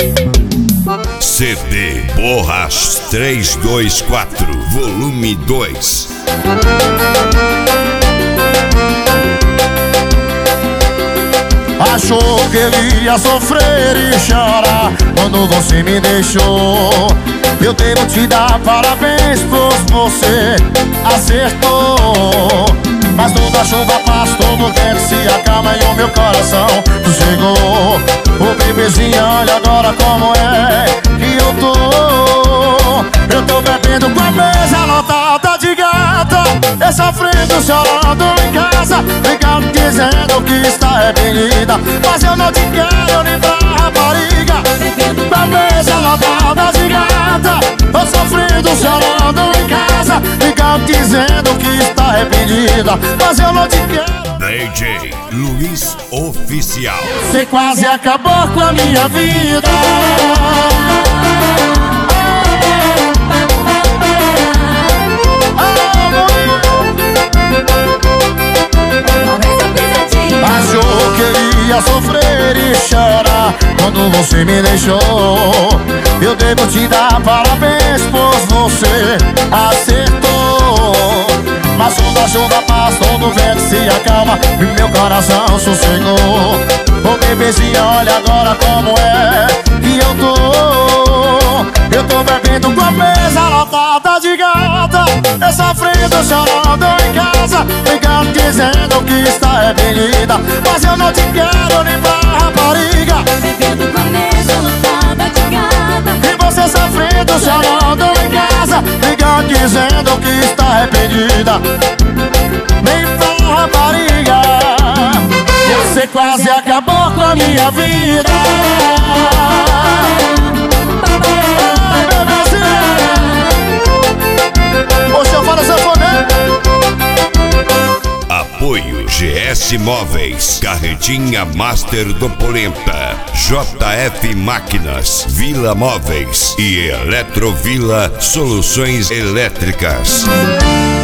CD Borras 324, volume 2. Achou que ele ia sofrer e chorar quando você me deixou. Eu devo te dar parabéns, pois você acertou. Mas toda a chuva passa, todo vento se acalma e o meu coração sossegou. Ô bebezinha, olha agora como é que eu tô. Eu tô bebendo com a mesa lotada de gata, e sofrendo, chorando em casa, ficando dizendo que está arrependida. Mas eu não te quero nem pra rapariga. Com a mesa lotada de gata, tô sofrendo, chorando em casa, ficando dizendo que está arrependida. Mas eu não te quero. DJ Luiz Oficial. Você quase acabou com a minha vida. Achou que eu ia sofrer e chorar quando você me deixou. Eu devo te dar parabéns, pois você acertou. Mas quando a chuva passa, todo vento se acalma e meu coração sossegou. Ô bebezinha, olha agora como é que eu tô. Eu tô bebendo com a mesa lotada de gata, eu sofrendo, chorando em casa, ficando dizendo que está arrependida. Mas eu não te quero nem pra rapariga. Bebendo com a mesa lotada de gata, E você sofrendo, chorando em casa, ficando dizendo que está arrependida. Nem pra rapariga. Você quase acabou com a minha vida. Hoje eu falo sanfoneiro. Apoio GS Móveis, Carretinha Master do Polenta, JF Máquinas, Vila Móveis e Eletrovila Soluções Elétricas.